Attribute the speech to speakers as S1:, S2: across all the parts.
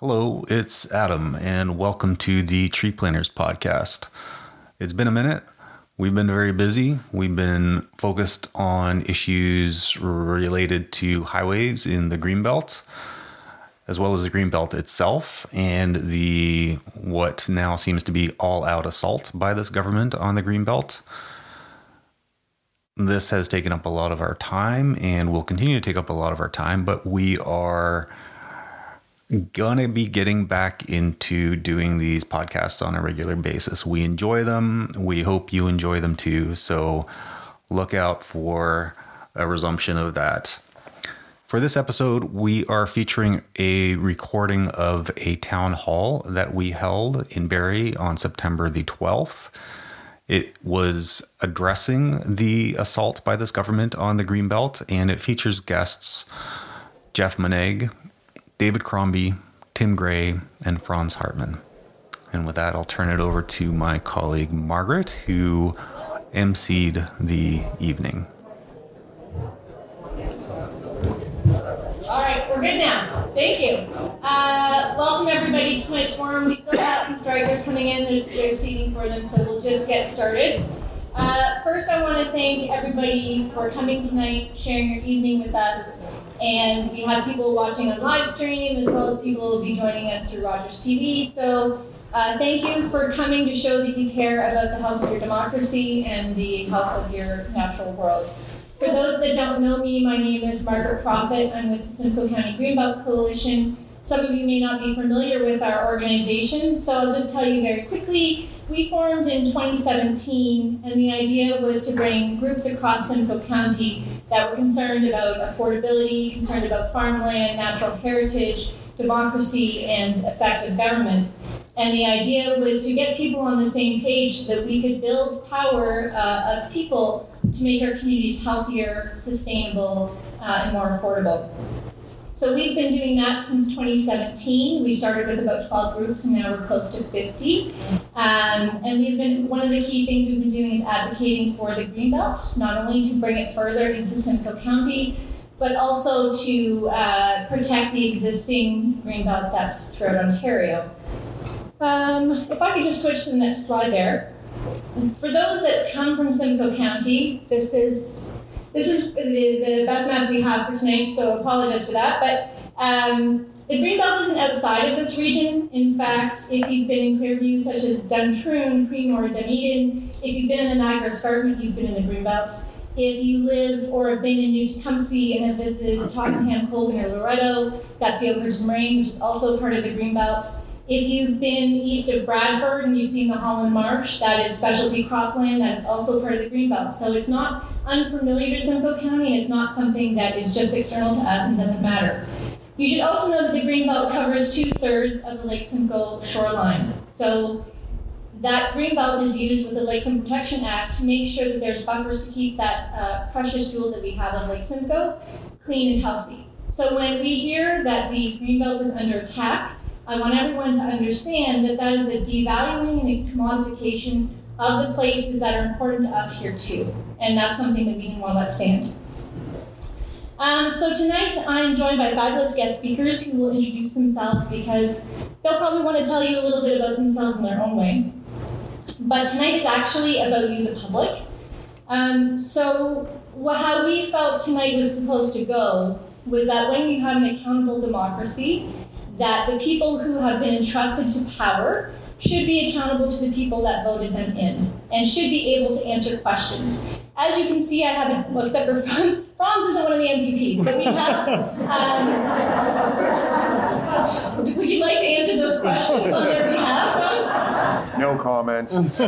S1: Hello, it's Adam, and welcome to the Tree Planters podcast. It's been a minute. We've been very busy. We've been focused on issues related to highways in the Greenbelt, as well as the Greenbelt itself, and the what now seems to be all-out assault by this government on the Greenbelt. This has taken up a lot of our time and will continue to take up a lot of our time, but we are gonna be getting back into doing these podcasts on a regular basis. We enjoy them. We hope you enjoy them too. So look out for a resumption of that. For this episode, we are featuring a recording of a town hall that we held in Barrie on September the 12th. It was addressing the assault by this government on the Greenbelt, and it features guests Jeff Moneg, David Crombie, Tim Gray, and Franz Hartmann. And with that, I'll turn it over to my colleague Margaret, who emceed the evening.
S2: All right, we're good now. Thank you. Welcome everybody to tonight's forum. We still have some strikers coming in. There's seating for them, so we'll just get started. First, I want to thank everybody for coming tonight, sharing your evening with us. And we have people watching on live stream, as well as people will be joining us through Rogers TV. So thank you for coming to show that you care about the health of your democracy and the health of your natural world. For those that don't know me, my name is Margaret Prophet. I'm with the Simcoe County Greenbelt Coalition. Some of you may not be familiar with our organization, so I'll just tell you very quickly. We formed in 2017, and the idea was to bring groups across Simcoe County that were concerned about affordability, concerned about farmland, natural heritage, democracy, and effective government. And the idea was to get people on the same page so that we could build power of people to make our communities healthier, sustainable, and more affordable. So we've been doing that since 2017. We started with about 12 groups, and now we're close to 50. And one of the key things we've been doing is advocating for the Greenbelt, not only to bring it further into Simcoe County, but also to protect the existing Greenbelt that's throughout Ontario. If I could just switch to the next slide there. For those that come from Simcoe County, this is the best map we have for tonight, so I apologize for that. But the Greenbelt isn't outside of this region. In fact, if you've been in Clearview, such as Duntroon, Creemore, Dunedin, if you've been in the Niagara Escarpment, you've been in the Greenbelt. If you live or have been in New Tecumseh and have visited Tottenham, Colvin, or Loretto, that's the Oakridge Moraine, which is also part of the Greenbelt. If you've been east of Bradford and you've seen the Holland Marsh, that is specialty cropland, that is also part of the Greenbelt. So it's not unfamiliar to Simcoe County, and it's not something that is just external to us and doesn't matter. You should also know that the Greenbelt covers 2/3 of the Lake Simcoe shoreline. So that Greenbelt is used with the Lakes and Protection Act to make sure that there's buffers to keep that precious jewel that we have on Lake Simcoe clean and healthy. So when we hear that the Greenbelt is under attack, I want everyone to understand that that is a devaluing and a commodification of the places that are important to us here too. And that's something that we didn't want to let stand. So tonight I'm joined by fabulous guest speakers who will introduce themselves because they'll probably want to tell you a little bit about themselves in their own way. But tonight is actually about you, the public. How we felt tonight was supposed to go was that when you have an accountable democracy, that the people who have been entrusted to power should be accountable to the people that voted them in and should be able to answer questions. As you can see, I haven't, well, except for Franz. Franz isn't one of the MPPs, but we have. Would you like to answer those questions on their behalf, Franz?
S3: No comment.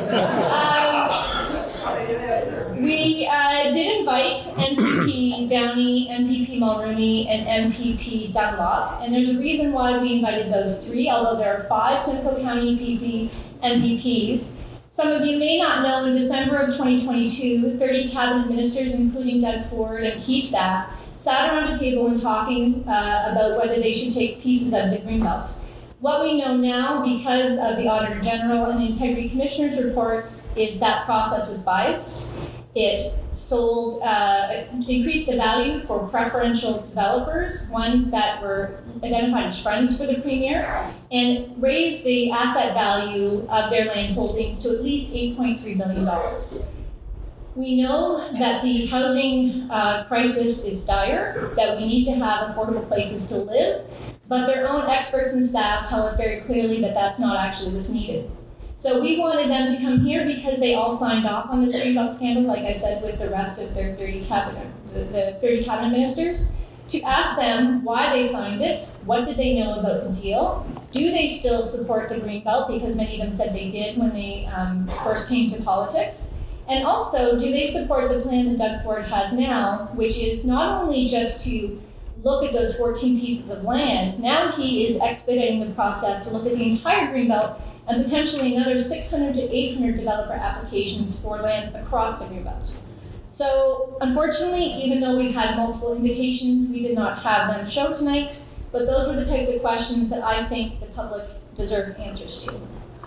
S2: We did invite MPP Downey, MPP Mulrooney, and MPP Dunlop, and there's a reason why we invited those three, although there are 5 Simcoe County PC MPPs. Some of you may not know, in December of 2022, 30 cabinet ministers, including Doug Ford and key staff, sat around a table and talking about whether they should take pieces of the Greenbelt. What we know now, because of the Auditor General and the Integrity Commissioner's reports, is that process was biased. It sold, increased the value for preferential developers, ones that were identified as friends for the Premier, and raised the asset value of their land holdings to at least $8.3 billion. We know that the housing crisis is dire, that we need to have affordable places to live, but their own experts and staff tell us very clearly that that's not actually what's needed. So we wanted them to come here because they all signed off on this Greenbelt scandal, like I said, with the rest of their 30 cabinet ministers, to ask them why they signed it, what did they know about the deal, do they still support the Greenbelt, because many of them said they did when they first came to politics, and also, do they support the plan that Doug Ford has now, which is not only just to look at those 14 pieces of land, now he is expediting the process to look at the entire Greenbelt and potentially another 600 to 800 developer applications for lands across the Greenbelt. So, unfortunately, even though we had multiple invitations, we did not have them show tonight, but those were the types of questions that I think the public deserves answers to.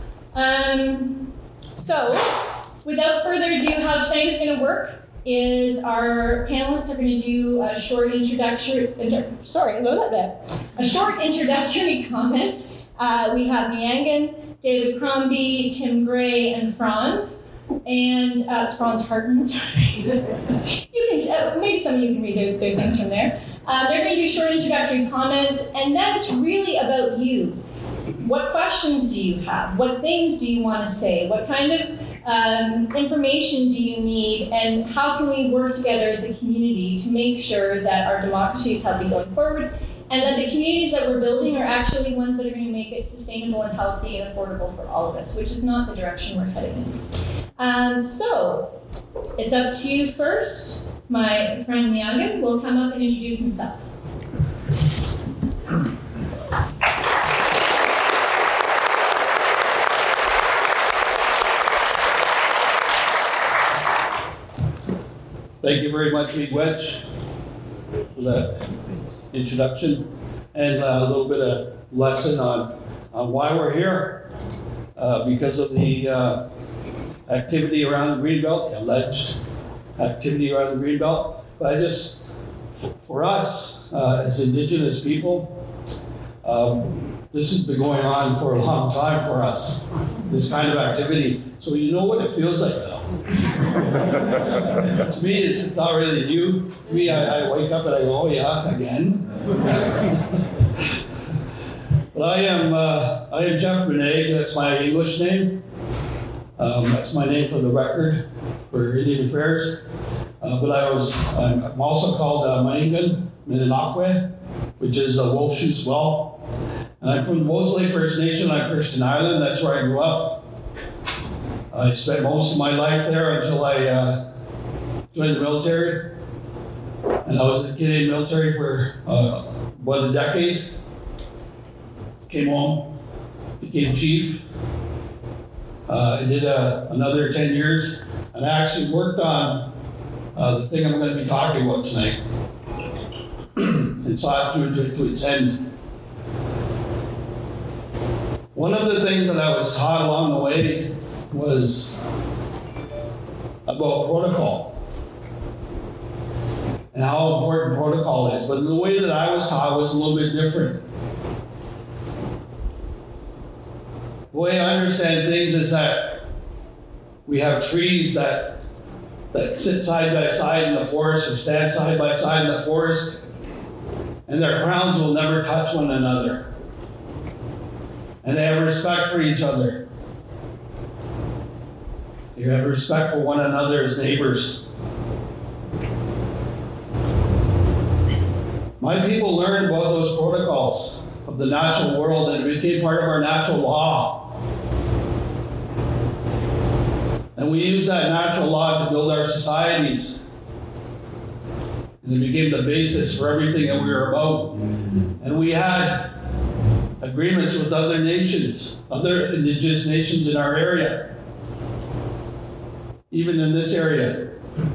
S2: So, without further ado, how tonight is going to work is our panelists are going to do a short introductory comment. We have Meangan, David Crombie, Tim Gray, and Franz. And it's Franz Hartman, sorry. You can, maybe some of you can read their things from there. They're going to do short introductory comments, and then it's really about you. What questions do you have? What things do you want to say? What kind of information do you need? And how can we work together as a community to make sure that our democracy is healthy going forward, and that the communities that we're building are actually ones that are going to make it sustainable and healthy and affordable for all of us, which is not the direction we're heading in. So, it's up to you first. My friend Meangan will come up and introduce himself.
S3: Thank you very much, Reed Wedge, for that introduction and a little bit of lesson on why we're here. Because of the activity around the Greenbelt, the alleged activity around the Greenbelt. But for us as Indigenous people, this has been going on for a long time for us, this kind of activity. So you know what it feels like now. To me, it's not really new. To me, I wake up and I go, oh yeah, again. But I am Jeff Beneg, that's my English name. That's my name for the record for Indian Affairs. But I'm also called Meangan Minanakwe, which is Wolf Shoots Well. And I'm from the Mosley First Nation on Christian Island. That's where I grew up. I spent most of my life there until I joined the military. And I was in the Canadian military for about a decade. Came home, became chief. I did another 10 years, and I actually worked on the thing I'm going to be talking about tonight, and saw it through to its end. One of the things that I was taught along the way was about protocol and how important protocol is. But the way that I was taught was a little bit different. The way I understand things is that we have trees that sit side by side in the forest or stand side by side in the forest, and their crowns will never touch one another. And they have respect for each other. They have respect for one another as neighbors. My people learned about those protocols of the natural world, and it became part of our natural law. And we use that natural law to build our societies. And it became the basis for everything that we were about. And we had agreements with other nations, other Indigenous nations in our area, even in this area.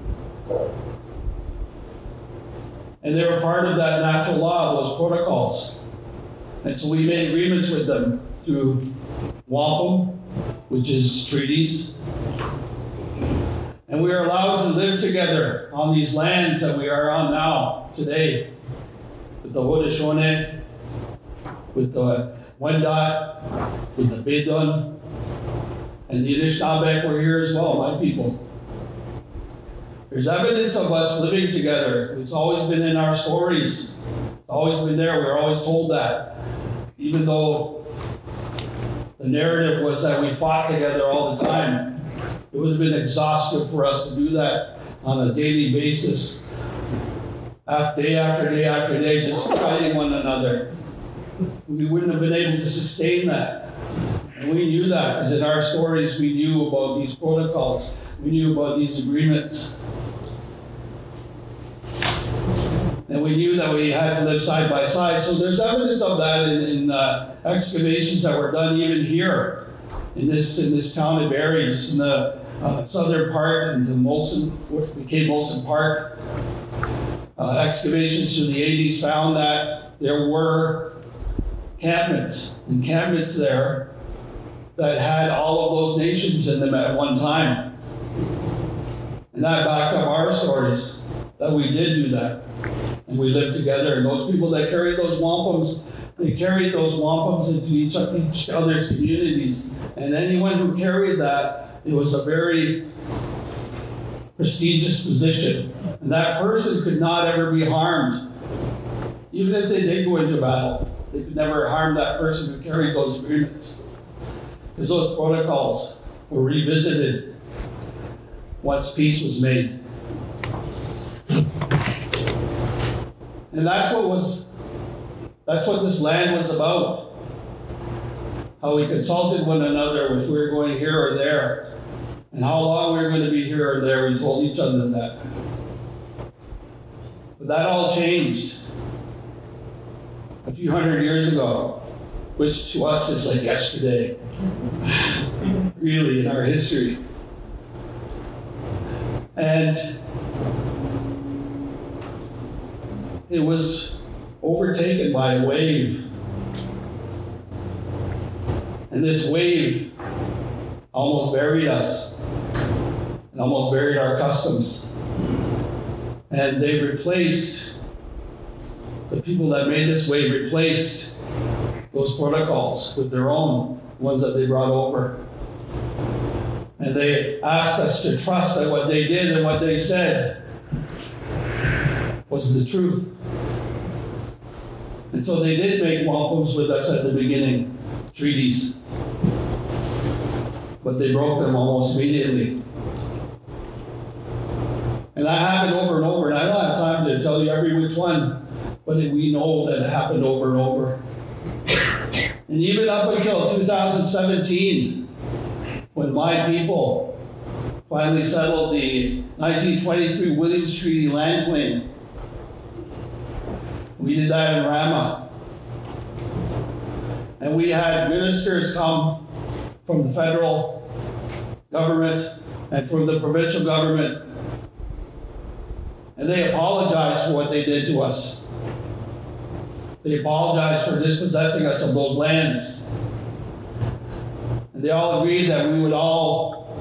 S3: And they were part of that natural law, those protocols. And so we made agreements with them through wampum, which is treaties. And we are allowed to live together on these lands that we are on now, today, with the Haudenosaunee, with the Wendat, with the Bédouin, and the Anishinaabe were here as well, my people. There's evidence of us living together. It's always been in our stories. It's always been there. We're always told that. Even though the narrative was that we fought together all the time, it would have been exhaustive for us to do that on a daily basis, day after day after day, just fighting one another. We wouldn't have been able to sustain that. And we knew that, because in our stories we knew about these protocols. We knew about these agreements. And we knew that we had to live side by side. So there's evidence of that in excavations that were done even here in this town of Barrie, just in the southern part, into Molson, what became Molson Park. Excavations through the 80s found that there were encampments there that had all of those nations in them at one time. And that backed up our stories, that we did do that. And we lived together. And those people that carried those wampums, they carried those wampums into each other's communities. And anyone who carried that, it was a very prestigious position. And that person could not ever be harmed. Even if they did go into battle, they could never harm that person who carried those agreements. Because those protocols were revisited once peace was made. And that's what this land was about. How we consulted one another if we were going here or there, and how long we were going to be here or there. We told each other that. But that all changed a few hundred years ago, which to us is like yesterday, really, in our history. And it was overtaken by a wave. And this wave almost buried us and almost buried our customs. And they replaced, the people that made this wave replaced those protocols with their own ones that they brought over. And they asked us to trust that what they did and what they said was the truth. And so they did make wampums with us at the beginning, treaties. But they broke them almost immediately. And that happened over and over. And I don't have time to tell you every which one, but we know that it happened over and over. And even up until 2017, when my people finally settled the 1923 Williams Treaty land claim, we did that in Rama. And we had ministers come from the federal government and from the provincial government. And they apologized for what they did to us. They apologized for dispossessing us of those lands. And they all agreed that we would all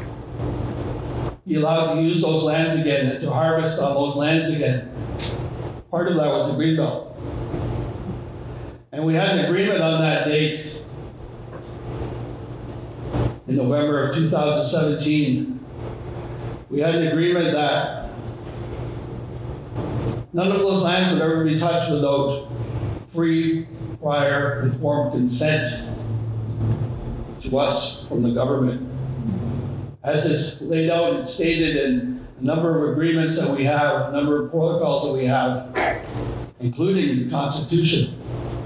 S3: be allowed to use those lands again and to harvest on those lands again. Part of that was the Greenbelt. And we had an agreement on that date in November of 2017. We had an agreement that none of those lands would ever be touched without free, prior, informed consent to us from the government. As is laid out and stated in a number of agreements that we have, a number of protocols that we have, including the Constitution.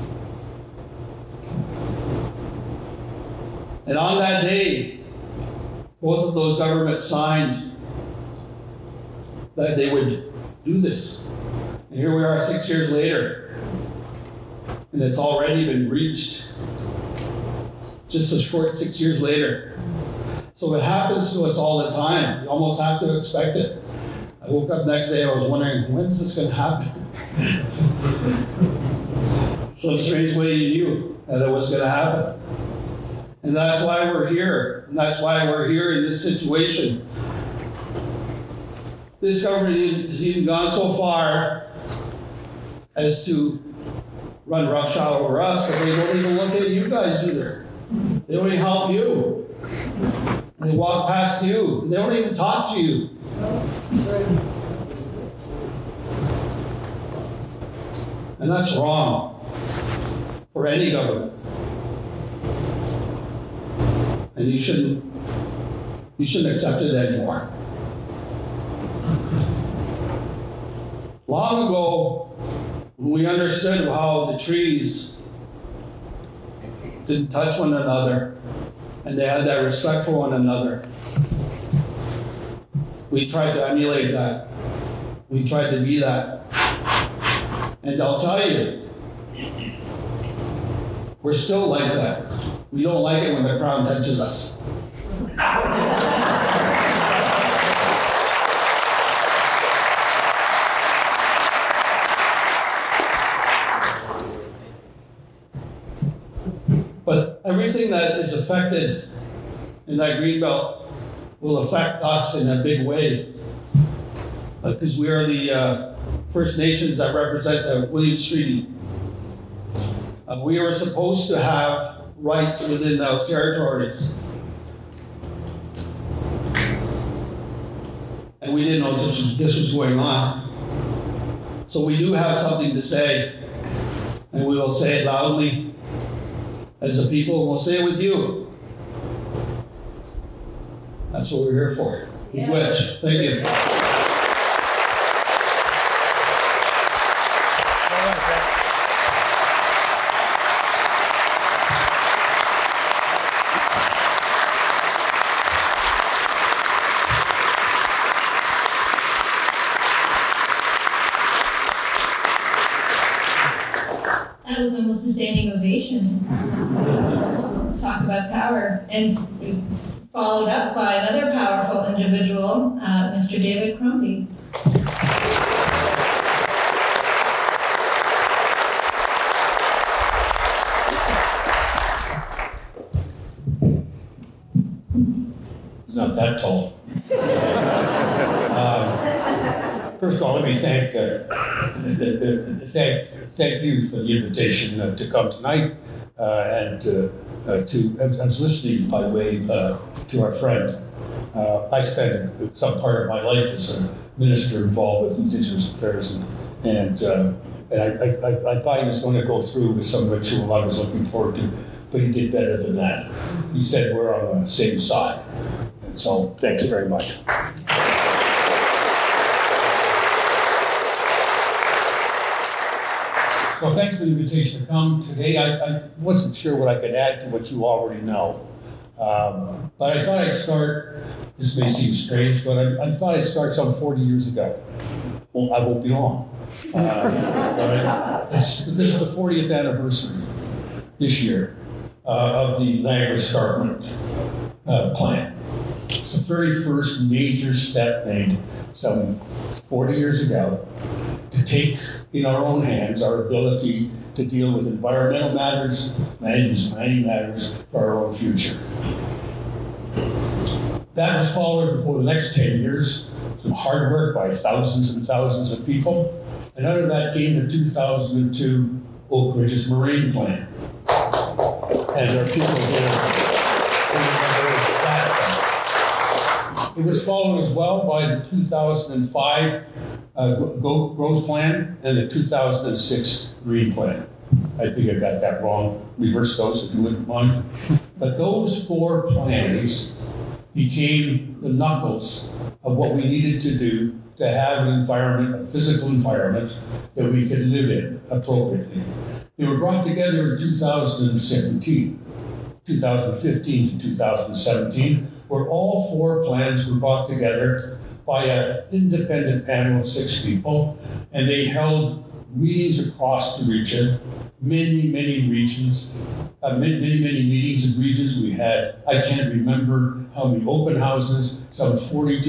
S3: And on that day, both of those governments signed that they would do this. And here we are 6 years later, and it's already been breached. Just a short 6 years later. So it happens to us all the time. You almost have to expect it. I woke up next day, I was wondering, when is this going to happen? Some strange way you knew that it was going to happen. And that's why we're here. And that's why we're here in this situation. this government has even gone so far as to run roughshod over us, but they don't even look at you guys either. They don't even help you. They walk past you. They don't even talk to you. And that's wrong for any government. And you shouldn't accept it anymore. Long ago, when we understood how the trees didn't touch one another and they had that respect for one another, we tried to emulate that. We tried to be that. And I'll tell you, we're still like that. We don't like it when the crown touches us. But everything that is affected in that green belt will affect us in a big way. Because we are the First Nations that represent the Williams Treaty. We were supposed to have rights within those territories. And we didn't know this was going on. So we do have something to say, and we will say it loudly as a people, and we'll say it with you. That's what we're here for.
S2: Yeah.
S3: Which, thank you.
S2: That was almost a standing ovation. Talk about power. And followed up by another powerful individual, Mr. David Crombie.
S4: He's not that tall. First of all, let me thank you for the invitation to come tonight, and I was listening by way to our friend. I spent some part of my life as a minister involved with Indigenous affairs, and I thought he was going to go through with some ritual I was looking forward to, but he did better than that. He said we're on the same side. And so thanks very much. Well, thanks for the invitation to come today. I wasn't sure what I could add to what you already know. But I thought I'd start, this may seem strange, but I thought I'd start some 40 years ago. Well, I won't be long. This is the 40th anniversary this year of the Niagara Escarpment plan. It's the very first major step made some 40 years ago to take in our own hands our ability to deal with environmental matters, mining matters for our own future. That was followed over the next 10 years, some hard work by thousands and thousands of people, and out of that came the 2002 Oak Ridges Moraine Plan. And our people here remember that. It was followed as well by the 2005 growth plan and the 2006 green plan. I think I got that wrong. Reverse those if you wouldn't mind. But those four plans became the knuckles of what we needed to do to have an environment, a physical environment that we could live in appropriately. They were brought together in 2015 to 2017, where all four plans were brought together by an independent panel of 6 people, and they held meetings across the region, many regions, many meetings and regions. We had, I can't remember how many open houses, we had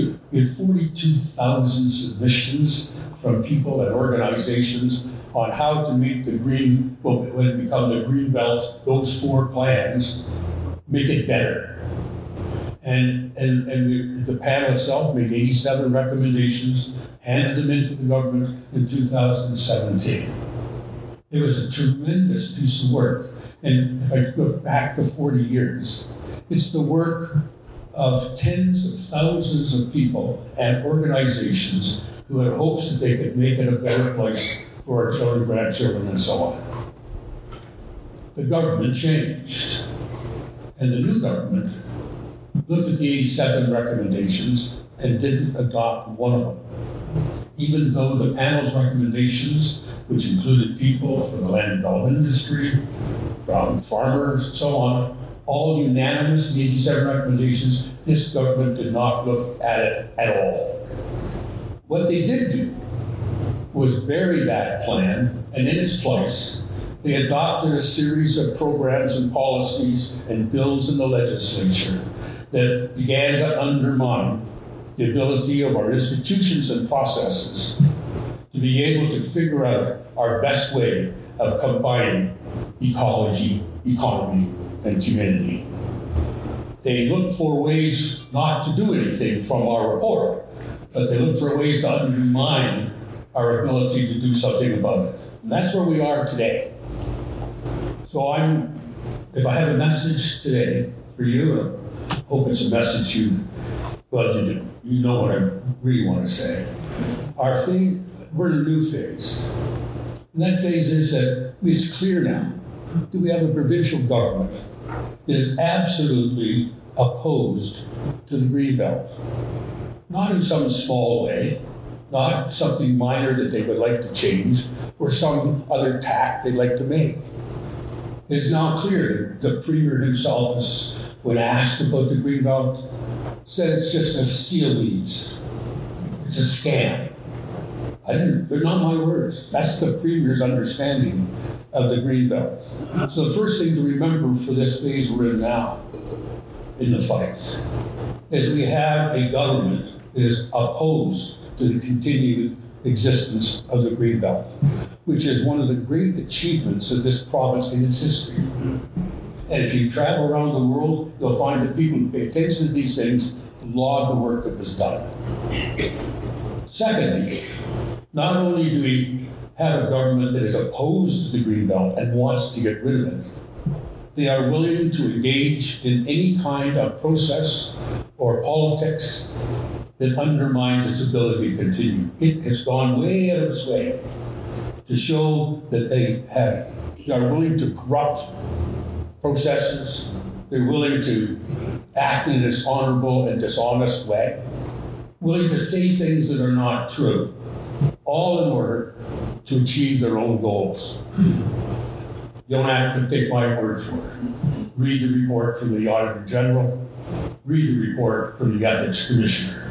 S4: 42,000 submissions from people and organizations on how to make the green, well, when it become the green belt, those four plans, make it better. And the panel itself made 87 recommendations, handed them into the government in 2017. It was a tremendous piece of work. And if I go back to 40 years, it's the work of tens of thousands of people and organizations who had hopes that they could make it a better place for our children, grandchildren, and so on. The government changed. And the new government looked at the 87 recommendations and didn't adopt one of them. Even though the panel's recommendations, which included people from the land development industry, from farmers, and so on, all unanimous, the 87 recommendations, this government did not look at it at all. What they did do was bury that plan, and in its place, they adopted a series of programs and policies and bills in the legislature that began to undermine the ability of our institutions and processes to be able to figure out our best way of combining ecology, economy, and community. They looked for ways not to do anything from our report, but they looked for ways to undermine our ability to do something about it. And that's where we are today. So if I have a message today for you, and I hope it's a message you do. You know what I really want to say. We're in a new phase. And that phase is that it's clear now that we have a provincial government that is absolutely opposed to the Greenbelt. Not in some small way, not something minor that they would like to change, or some other tack they'd like to make. It is now clear that the Premier himself, when asked about the Greenbelt, said it's just a sea of weeds. It's a scam. They're not my words. That's the Premier's understanding of the Greenbelt. So the first thing to remember for this phase we're in now, in the fight, is we have a government that is opposed to the continued existence of the Greenbelt, which is one of the great achievements of this province in its history. And if you travel around the world, you'll find that people who pay attention to these things laud the work that was done. Secondly, not only do we have a government that is opposed to the Greenbelt and wants to get rid of it, they are willing to engage in any kind of process or politics that undermines its ability to continue. It has gone way out of its way to show that they are willing to corrupt processes. They're willing to act in a dishonorable and dishonest way, willing to say things that are not true, all in order to achieve their own goals. You don't have to take my word for it. Read the report from the Auditor General, read the report from the Ethics Commissioner.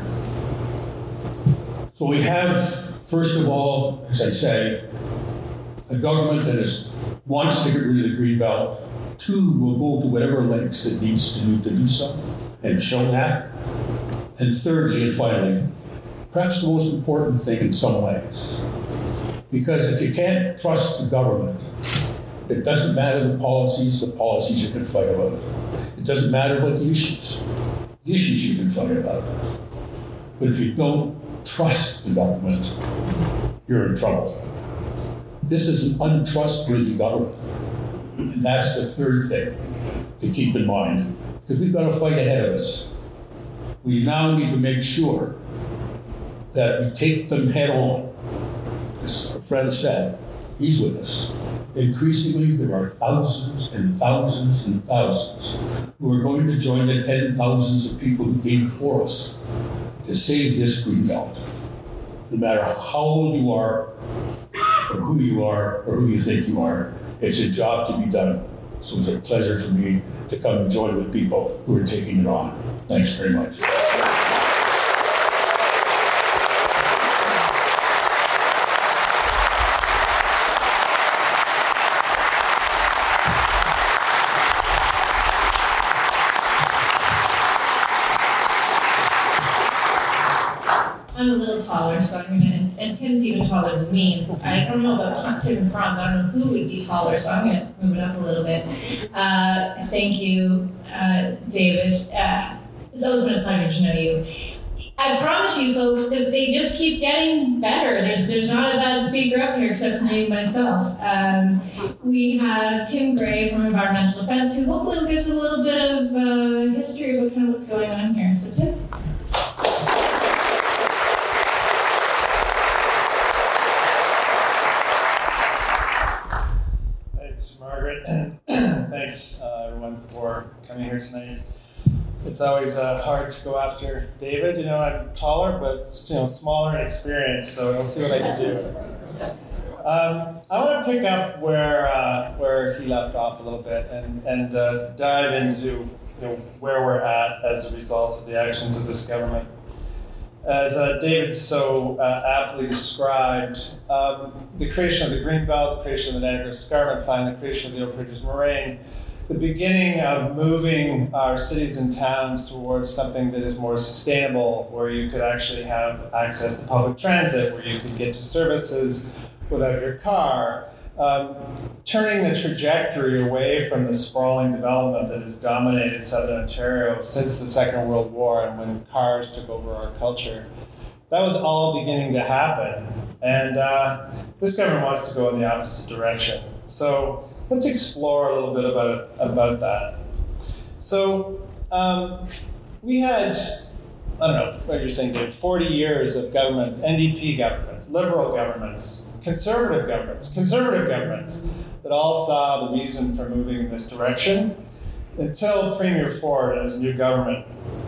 S4: So we have, first of all, as I say, a government that wants to get rid of the Greenbelt. Two, will go to whatever lengths it needs to do so, and shown that. And thirdly and finally, perhaps the most important thing in some ways, because if you can't trust the government, it doesn't matter the policies you can fight about. It doesn't matter about the issues you can fight about. But if you don't trust the government, you're in trouble. This is an untrustworthy government. And that's the third thing to keep in mind, because we've got a fight ahead of us. We now need to make sure that we take them head on. As our friend said, he's with us. Increasingly, there are thousands and thousands and thousands who are going to join the 10,000s of people who came before us to save this Greenbelt. No matter how old you are, or who you are, or who you think you are, it's a job to be done. So it's a pleasure for me to come and join with people who are taking it on. Thanks very much.
S2: I'm a little taller, so I'm gonna, and Tim's even taller than me. I don't know about Tim and Franz, I don't know who would be taller, so I'm gonna move it up a little bit. Thank you, David. It's always been a pleasure to know you. I promise you folks that they just keep getting better. There's not a bad speaker up here except for me myself. We have Tim Gray from Environmental Defense, who hopefully will give us a little bit of history about kind of what's going on here. So Tim.
S5: Thanks, Margaret, and thanks everyone for coming here tonight. It's always hard to go after David. I'm taller, but smaller and experienced, so we'll see what I can do. I want to pick up where he left off a little bit and dive into where we're at as a result of the actions of this government. As David so aptly described, the creation of the Greenbelt, the creation of the Niagara Escarpment Plan, the creation of the Oak Ridges Moraine, the beginning of moving our cities and towns towards something that is more sustainable, where you could actually have access to public transit, where you could get to services without your car, turning the trajectory away from the sprawling development that has dominated Southern Ontario since the Second World War and when cars took over our culture. That was all beginning to happen, and this government wants to go in the opposite direction. So let's explore a little bit about that. So we had, I don't know what you're saying, Dave, 40 years of governments, NDP governments, Liberal governments, conservative governments that all saw the reason for moving in this direction until Premier Ford and his new government.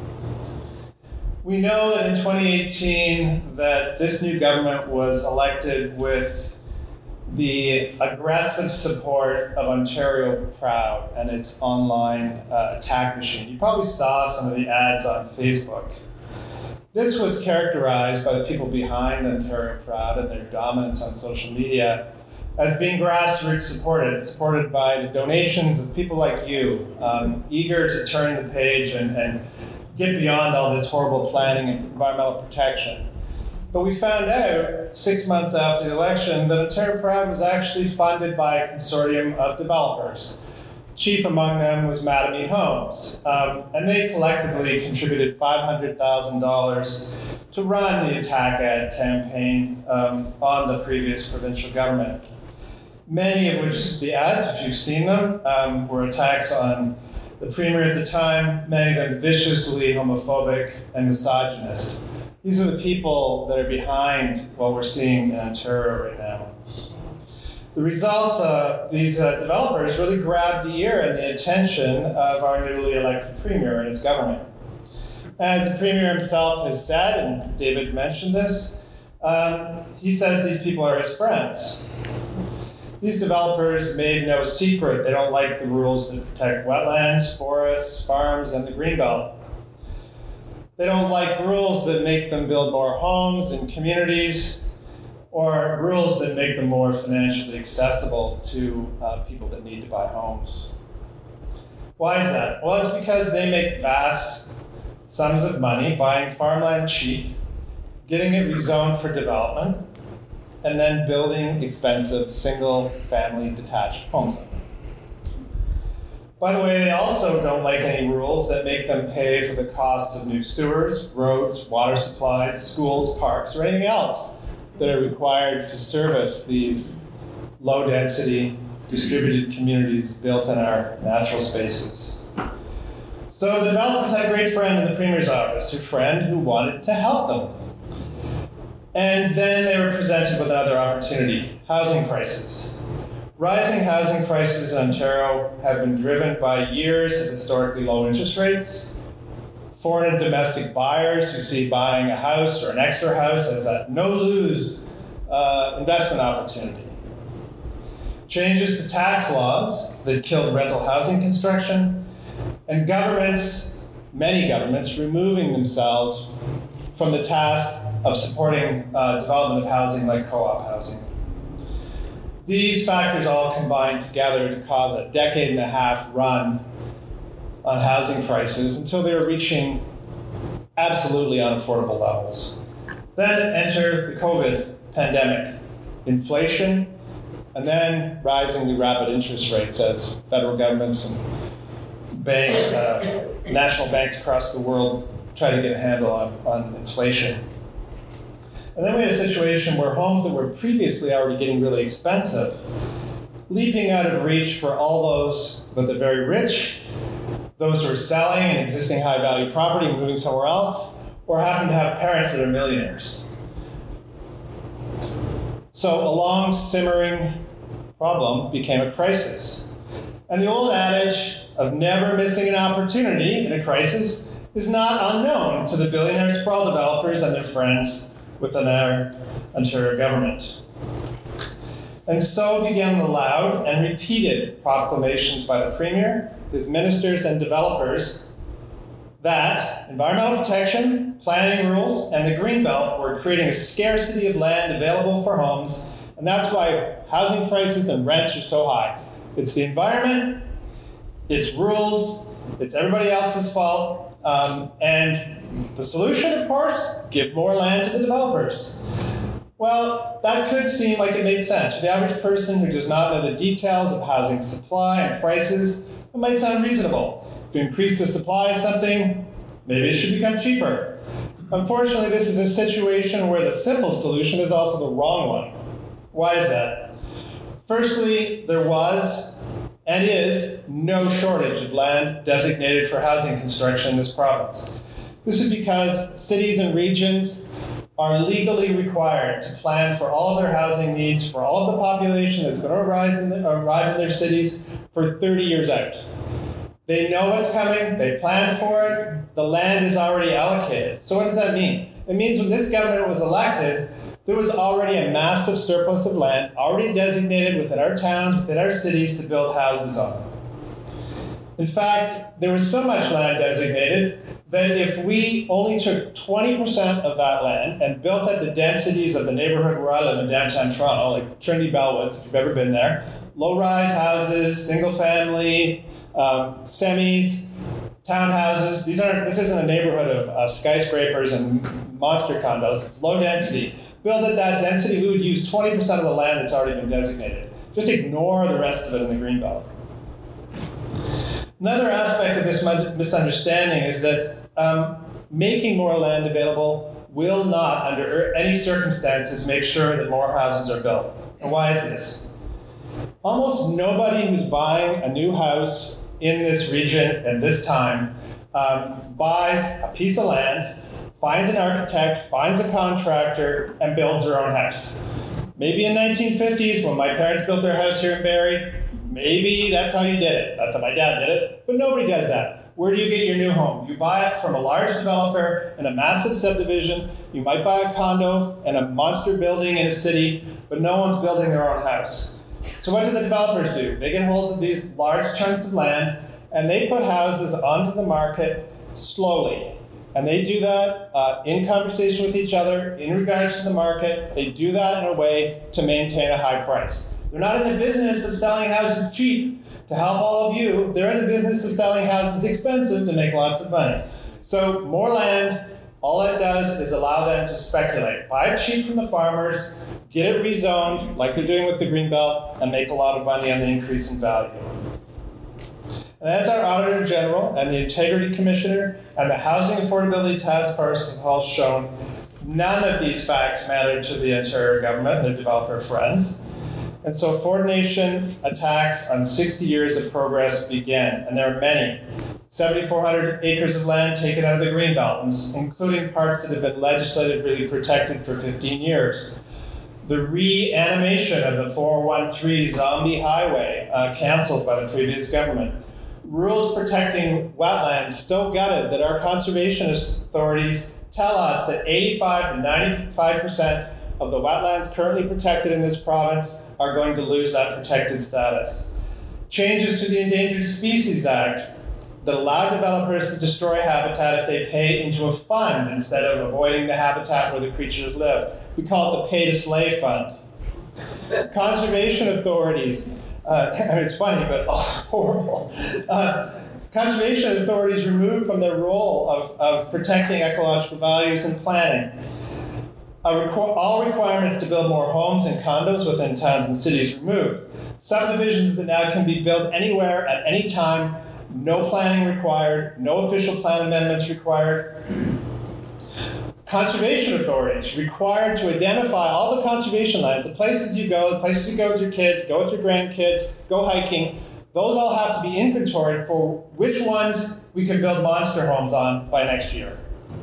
S5: We know that in 2018 that this new government was elected with the aggressive support of Ontario Proud and its online attack machine. You probably saw some of the ads on Facebook. This was characterized by the people behind Ontario Proud and their dominance on social media as being grassroots supported by the donations of people like you, eager to turn the page and get beyond all this horrible planning and environmental protection. But we found out 6 months after the election that Ontario Proud was actually funded by a consortium of developers. Chief among them was Mattamy Homes, and they collectively contributed $500,000 to run the attack ad campaign on the previous provincial government. Many of which the ads, if you've seen them, were attacks on the Premier at the time, many of them viciously homophobic and misogynist. These are the people that are behind what we're seeing in Ontario right now. The results of these developers really grabbed the ear and the attention of our newly elected Premier and his government. As the Premier himself has said, and David mentioned this, he says these people are his friends. These developers made no secret they don't like the rules that protect wetlands, forests, farms, and the Greenbelt. They don't like rules that make them build more homes and communities, or rules that make them more financially accessible to people that need to buy homes. Why is that? Well, it's because they make vast sums of money buying farmland cheap, getting it rezoned for development, and then building expensive single-family detached homes. By the way, they also don't like any rules that make them pay for the costs of new sewers, roads, water supplies, schools, parks, or anything else that are required to service these low-density, distributed communities built in our natural spaces. So the developers had a great friend in the Premier's office, a friend who wanted to help them. And then they were presented with another opportunity, housing prices. Rising housing prices in Ontario have been driven by years of historically low interest rates, foreign and domestic buyers who see buying a house or an extra house as a no-lose investment opportunity, changes to tax laws that killed rental housing construction, and governments, many governments, removing themselves from the task of supporting development of housing like co-op housing. These factors all combined together to cause a decade-and-a-half run on housing prices until they were reaching absolutely unaffordable levels. Then enter the COVID pandemic, inflation, and then risingly rapid interest rates as federal governments and banks, national banks across the world try to get a handle on inflation. And then we had a situation where homes that were previously already getting really expensive, leaping out of reach for all those but the very rich, those who are selling an existing high-value property and moving somewhere else, or happen to have parents that are millionaires. So a long simmering problem became a crisis. And the old adage of never missing an opportunity in a crisis is not unknown to the billionaire sprawl developers and their friends within our Ontario government. And so began the loud and repeated proclamations by the Premier, his ministers and developers that environmental protection, planning rules, and the Greenbelt were creating a scarcity of land available for homes, and that's why housing prices and rents are so high. It's the environment, it's rules, it's everybody else's fault, and the solution, of course, give more land to the developers. Well, that could seem like it made sense. For the average person who does not know the details of housing supply and prices, it might sound reasonable. If you increase the supply of something, maybe it should become cheaper. Unfortunately, this is a situation where the simple solution is also the wrong one. Why is that? Firstly, there was and is no shortage of land designated for housing construction in this province. This is because cities and regions are legally required to plan for all of their housing needs for all of the population that's going to arrive in their cities for 30 years out. They know what's coming, they plan for it, the land is already allocated. So what does that mean? It means when this government was elected, there was already a massive surplus of land already designated within our towns, within our cities to build houses on. In fact, there was so much land designated that if we only took 20% of that land and built at the densities of the neighborhood where I live in downtown Toronto, like Trinity Bellwoods, if you've ever been there, low-rise houses, single-family, semis, townhouses. This isn't a neighborhood of skyscrapers and monster condos. It's low density. Built at that density, we would use 20% of the land that's already been designated. Just ignore the rest of it in the Greenbelt. Another aspect of this misunderstanding is that making more land available will not, under any circumstances, make sure that more houses are built. And why is this? Almost nobody who's buying a new house in this region at this time buys a piece of land, finds an architect, finds a contractor, and builds their own house. Maybe in 1950s, when my parents built their house here in Barrie, maybe that's how you did it. That's how my dad did it. But nobody does that. Where do you get your new home? You buy it from a large developer in a massive subdivision. You might buy a condo and a monster building in a city, but no one's building their own house. So what do the developers do? They get hold of these large chunks of land, and they put houses onto the market slowly. And they do that in conversation with each other, in regards to the market. They do that in a way to maintain a high price. They're not in the business of selling houses cheap to help all of you. They're in the business of selling houses expensive to make lots of money. So more land, all it does is allow them to speculate. Buy it cheap from the farmers, get it rezoned, like they're doing with the Greenbelt, and make a lot of money on the increase in value. And as our Auditor General and the Integrity Commissioner and the Housing Affordability Task Force have all shown, none of these facts matter to the Ontario government and their developer friends. And so Ford Nation attacks on 60 years of progress begin, and there are many. 7,400 acres of land taken out of the Greenbelt, including parts that have been legislatively protected for 15 years. The reanimation of the 413 Zombie Highway, canceled by the previous government. Rules protecting wetlands so gutted that our conservation authorities tell us that 85 to 95% of the wetlands currently protected in this province are going to lose that protected status. Changes to the Endangered Species Act that allow developers to destroy habitat if they pay into a fund instead of avoiding the habitat where the creatures live. We call it the pay-to-slay fund. Conservation authorities, it's funny, but also horrible. Conservation authorities removed from their role of protecting ecological values and planning. All requirements to build more homes and condos within towns and cities removed. Subdivisions that now can be built anywhere at any time No planning required, no official plan amendments required. Conservation authorities required to identify all the conservation lands, the places you go with your kids, go with your grandkids, go hiking. Those all have to be inventoried for which ones we can build monster homes on by next year.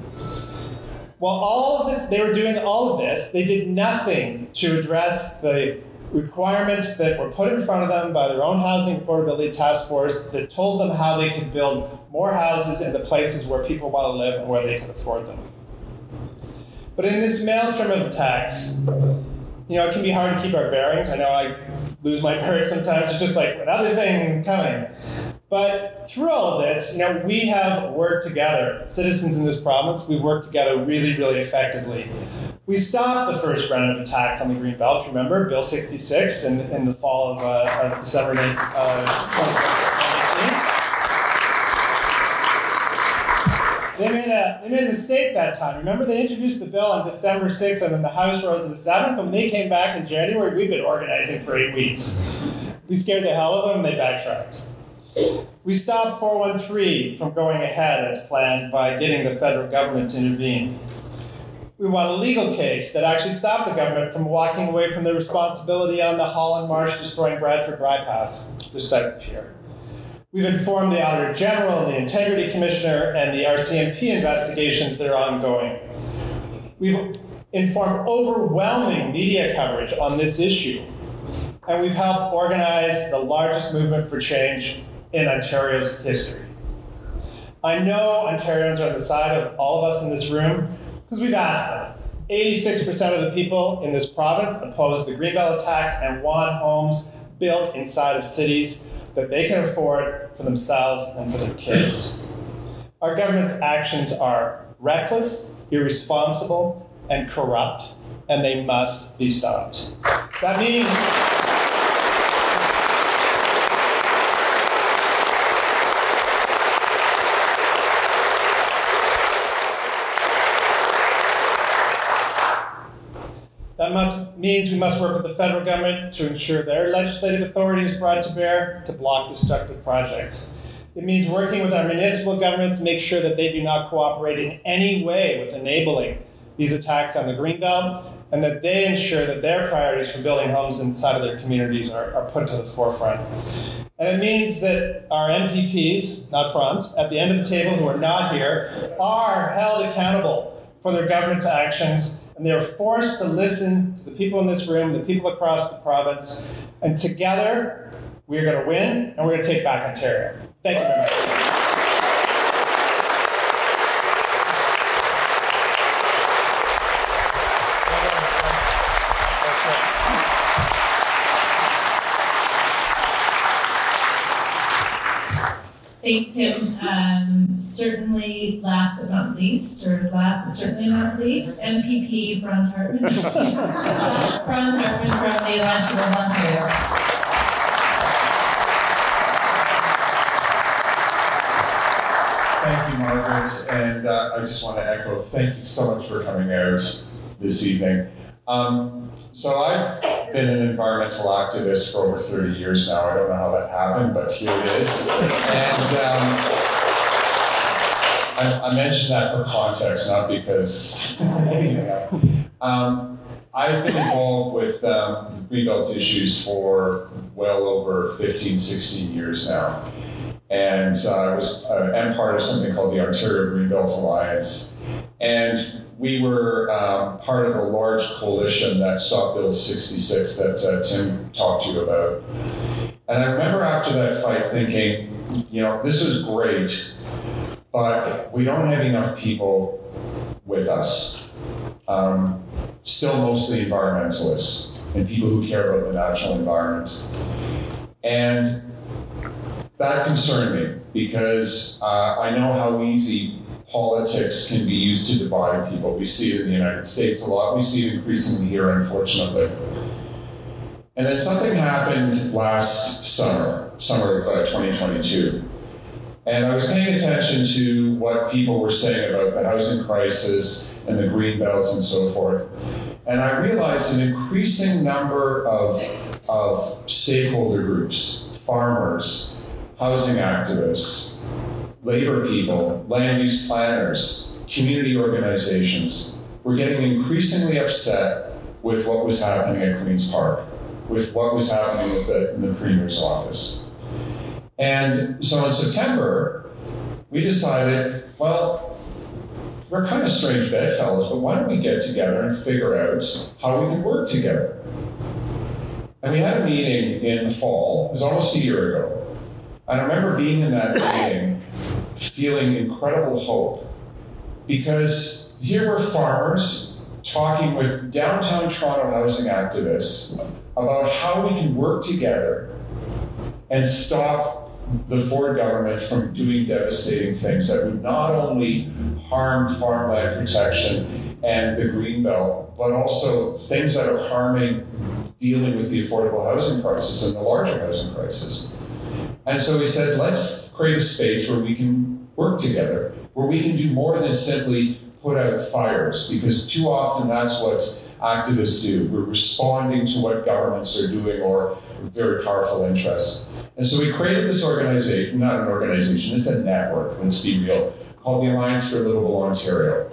S5: While they were doing all of this, they did nothing to address the requirements that were put in front of them by their own Housing Affordability Task Force that told them how they could build more houses in the places where people want to live and where they can afford them. But in this maelstrom of attacks, it can be hard to keep our bearings. I know I lose my bearings sometimes. It's just like another thing coming. But through all of this, we have worked together. Citizens in this province, we've worked together really, really effectively. We stopped the first round of attacks on the Greenbelt. Remember, Bill 66 in the fall of December 2019. They made a mistake that time. Remember, they introduced the bill on December 6th, and then the House rose on the 7th. When they came back in January, we've been organizing for 8 weeks. We scared the hell of them, and they backtracked. We stopped 413 from going ahead as planned by getting the federal government to intervene. We won a legal case that actually stopped the government from walking away from their responsibility on the Holland Marsh destroying Bradford Bypass, just south of here. We've informed the Auditor General, the Integrity Commissioner, and the RCMP investigations that are ongoing. We've informed overwhelming media coverage on this issue, and we've helped organize the largest movement for change in Ontario's history. I know Ontarians are on the side of all of us in this room because we've asked them. 86% of the people in this province oppose the Greenbelt attacks and want homes built inside of cities that they can afford for themselves and for their kids. Our government's actions are reckless, irresponsible, and corrupt, and they must be stopped. That means means we must work with the federal government to ensure their legislative authority is brought to bear to block destructive projects. It means working with our municipal governments to make sure that they do not cooperate in any way with enabling these attacks on the Greenbelt, and that they ensure that their priorities for building homes inside of their communities are put to the forefront. And it means that our MPPs, not Franz, at the end of the table who are not here, are held accountable for their government's actions, and they are forced to listen to the people in this room, the people across the province, and together we are going to win and we're going to take back Ontario. Thank you very much.
S2: Thanks, Tim. Certainly last but not least, or last but certainly not least, MPP Franz Hartmann. Franz Hartmann from the Alliance for Rural Ontario.
S6: Thank you, Margaret, and I just want to echo, thank you so much for coming out this evening. So I've been an environmental activist for over 30 years now. I don't know how that happened, but here it is. And I mention that for context, not because I've been involved with Greenbelt issues for well over 15, 16 years now. And I am part of something called the Ontario Greenbelt Alliance. And we were part of a large coalition that stopped Bill 66 that Tim talked to you about. And I remember after that fight thinking, this is great, but we don't have enough people with us. Still mostly environmentalists and people who care about the natural environment. And that concerned me because I know how easy politics can be used to divide people. We see it in the United States a lot. We see it increasingly here, unfortunately. And then something happened last summer of 2022. And I was paying attention to what people were saying about the housing crisis and the Greenbelt and so forth. And I realized an increasing number of stakeholder groups, farmers, housing activists, labor people, land use planners, community organizations were getting increasingly upset with what was happening at Queen's Park, with what was happening in the Premier's office. And so in September, we decided, well, we're kind of strange bedfellows, but why don't we get together and figure out how we can work together? And we had a meeting in the fall, it was almost a year ago. And I remember being in that meeting feeling incredible hope, because here were farmers talking with downtown Toronto housing activists about how we can work together and stop the Ford government from doing devastating things that would not only harm farmland protection and the Greenbelt, but also things that are harming dealing with the affordable housing crisis and the larger housing crisis. And so we said, let's create a space where we can work together, where we can do more than simply put out fires, because too often that's what activists do. We're responding to what governments are doing or very powerful interests. And so we created this organization, not an organization, it's a network, let's be real, called the Alliance for Livable Ontario.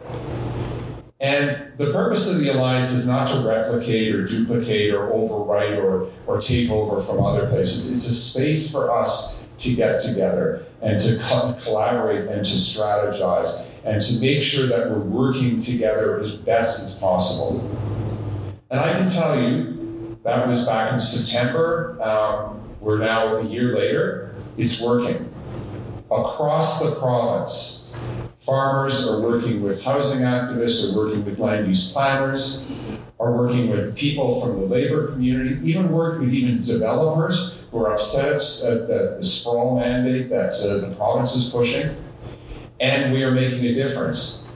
S6: And the purpose of the Alliance is not to replicate or duplicate or overwrite or take over from other places. It's a space for us to get together and to collaborate and to strategize and to make sure that we're working together as best as possible. And I can tell you, that was back in September. We're now a year later. It's working. Across the province, farmers are working with housing activists, are working with land use planners, are working with people from the labor community, even work with developers who are upset at the sprawl mandate that the province is pushing. And we are making a difference.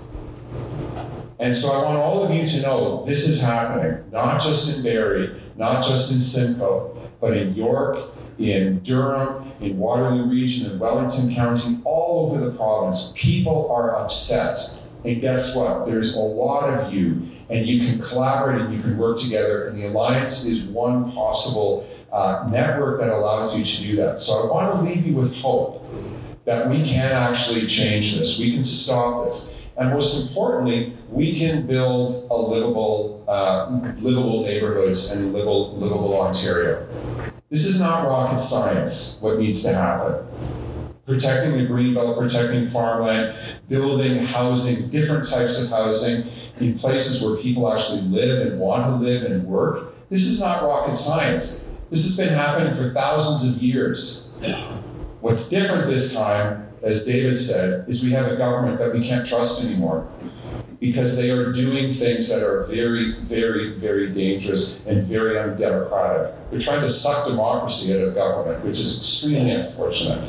S6: And so I want all of you to know this is happening, not just in Barrie, not just in Simcoe, but in York, in Durham, in Waterloo Region, in Wellington County, all over the province. People are upset. And guess what? There's a lot of you, and you can collaborate and you can work together. And the Alliance is one possible network that allows you to do that. So I want to leave you with hope that we can actually change this. We can stop this. And most importantly, we can build a livable neighborhoods and livable Ontario. This is not rocket science, what needs to happen. Protecting the Greenbelt, protecting farmland, building housing, different types of housing in places where people actually live and want to live and work. This is not rocket science. This has been happening for thousands of years. What's different this time, as David said, is we have a government that we can't trust anymore, because they are doing things that are very, very, very dangerous and very undemocratic. They're trying to suck democracy out of government, which is extremely unfortunate.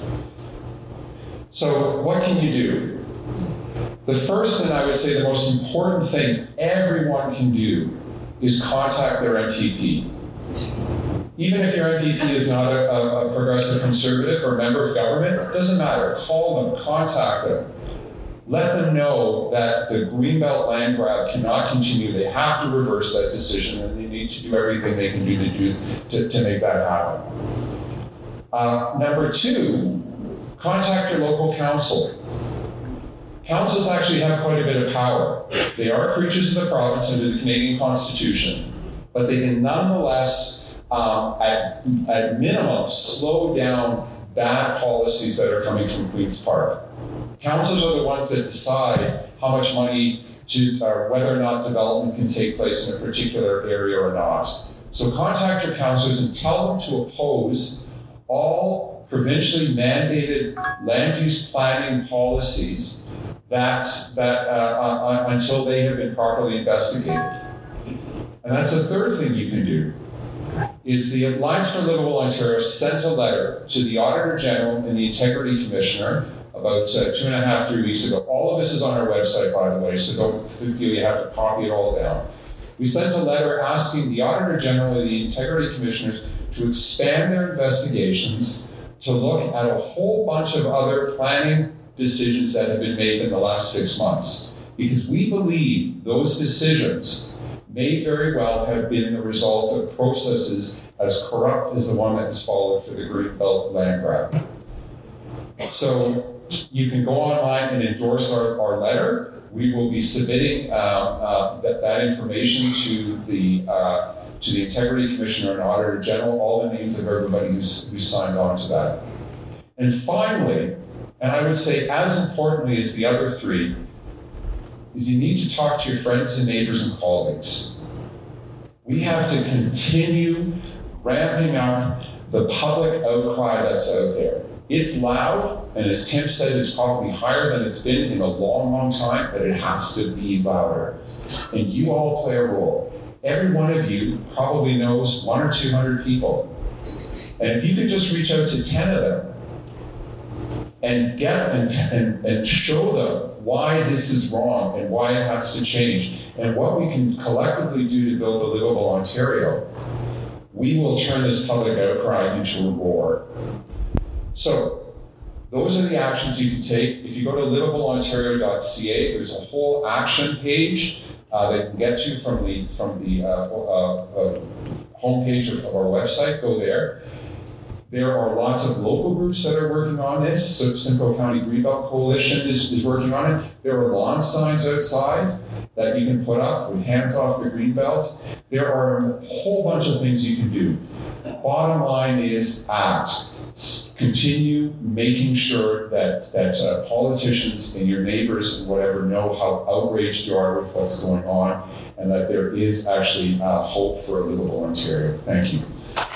S6: So what can you do? The first and I would say the most important thing everyone can do is contact their MPP. Even if your MPP is not a progressive conservative or a member of government, it doesn't matter. Call them, contact them. Let them know that the Greenbelt land grab cannot continue. They have to reverse that decision, and they need to do everything they can do to make that happen. Number two, contact your local council. Councils actually have quite a bit of power. They are creatures of the province under the Canadian Constitution, but they can nonetheless, at minimum, slow down bad policies that are coming from Queen's Park. Councils are the ones that decide how much money whether or not development can take place in a particular area or not. So contact your councillors and tell them to oppose all provincially mandated land use planning policies that until they have been properly investigated. And that's the third thing you can do. Is the Alliance for Livable Ontario sent a letter to the Auditor General and the Integrity Commissioner about 3 weeks ago. All of this is on our website, by the way, so don't feel you have to copy it all down. We sent a letter asking the Auditor General and the Integrity Commissioners to expand their investigations to look at a whole bunch of other planning decisions that have been made in the last 6 months. Because we believe those decisions may very well have been the result of processes as corrupt as the one that was followed for the Greenbelt land grab. So you can go online and endorse our letter. We will be submitting that information to the Integrity Commissioner and Auditor General, all the names of everybody who's signed on to that. And finally, and I would say as importantly as the other three, is you need to talk to your friends and neighbors and colleagues. We have to continue ramping up the public outcry that's out there. It's loud, and as Tim said, it's probably higher than it's been in a long, long time, but it has to be louder. And you all play a role. Every one of you probably knows 100 or 200 people. And if you could just reach out to 10 of them and get and show them why this is wrong and why it has to change and what we can collectively do to build a livable Ontario, we will turn this public outcry into a roar. So those are the actions you can take. If you go to livableontario.ca, there's a whole action page that you can get to from the homepage of our website. Go there. There are lots of local groups that are working on this. So Simcoe County Greenbelt Coalition is working on it. There are lawn signs outside that you can put up with hands off the Greenbelt. There are a whole bunch of things you can do. Bottom line is act. Continue making sure that politicians and your neighbors and whatever know how outraged you are with what's going on, and that there is actually hope for a livable Ontario. Thank you.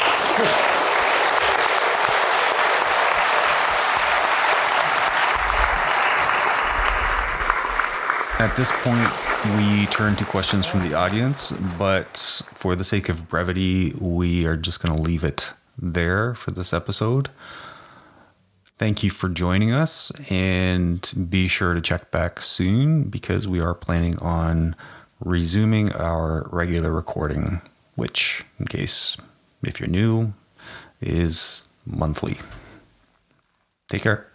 S1: At this point, we turn to questions from the audience, but for the sake of brevity, we are just going to leave it there for this episode. Thank you for joining us, and be sure to check back soon because we are planning on resuming our regular recording, which, in case if you're new, is monthly. Take care.